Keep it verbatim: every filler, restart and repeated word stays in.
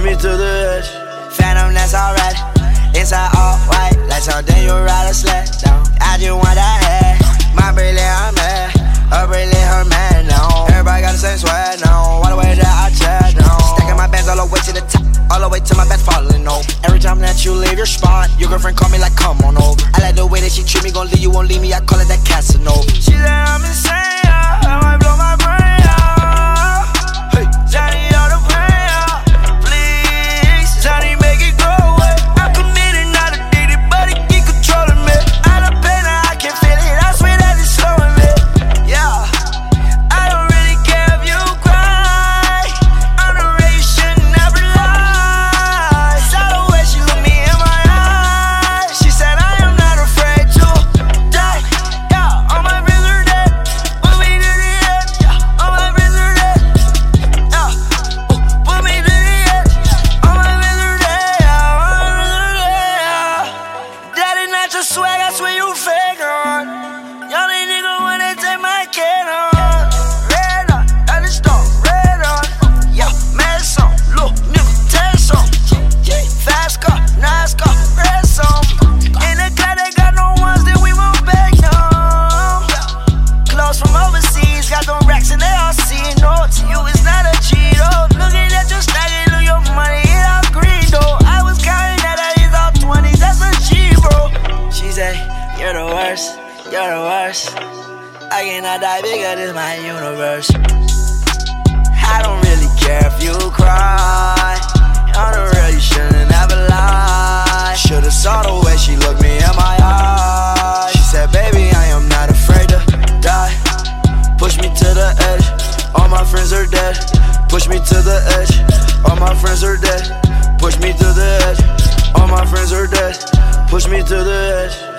me to the edge. Phantom, that's alright. Inside all white, like something you ride a sled down. I just want that head. My brilliant, I'm mad. Her brilliant, her man, no. Everybody got the same swag, no. All the way that I chat, no. Stacking my bands all the way to the top, all the way to my bed falling over. Every time that you leave your spot, your girlfriend call me like, come on over. I like the way that she treat me, gon' leave you, won't leave me. I call it that Casanova. She said I'm insane, yeah. I might blow my brain out. Hey, Johnny, all the pain out. Please, Johnny, make it go away. I'm committed, not addicted, but it keep controlling me. Out of pain, I can feel it. I swear that it's slowing me. Yeah, I don't really care if you cry. I'm the way you should never lie. Saw the way she looked me in my eyes. She said I am not afraid to die. Yeah, all my friends are dead. Put me to the edge. Yeah, all my friends are dead. Yeah, put me to the edge. All my friends are dead. Yeah, all my friends are dead. Yeah. That is not your swag, I swear you fake on. Y'all ain't nigga wanna take my kid on. Red on, that is stone, red on. Yeah, mad song, look, nigga, test on. Fast car, nice car, red song. In the car, they got no ones, then we won't beg them. Clothes from overseas, got them racks and they all see it. No, to you it's not a Cheeto. Looking at your stacking, look your money, it all green though. I was counting that I is all twenties, that's a G, bro. She say, you're the worst, you're the worst. I cannot die bigger, this my universe. I don't really care if you cry. On the real, you shouldn't ever lie. Should've saw the way she looked me in my eyes. She said, baby, I am not afraid to die. Push me to the edge, all my friends are dead. Push me to the edge, all my friends are dead. Push me to the edge, all my friends are dead. Push me to the edge.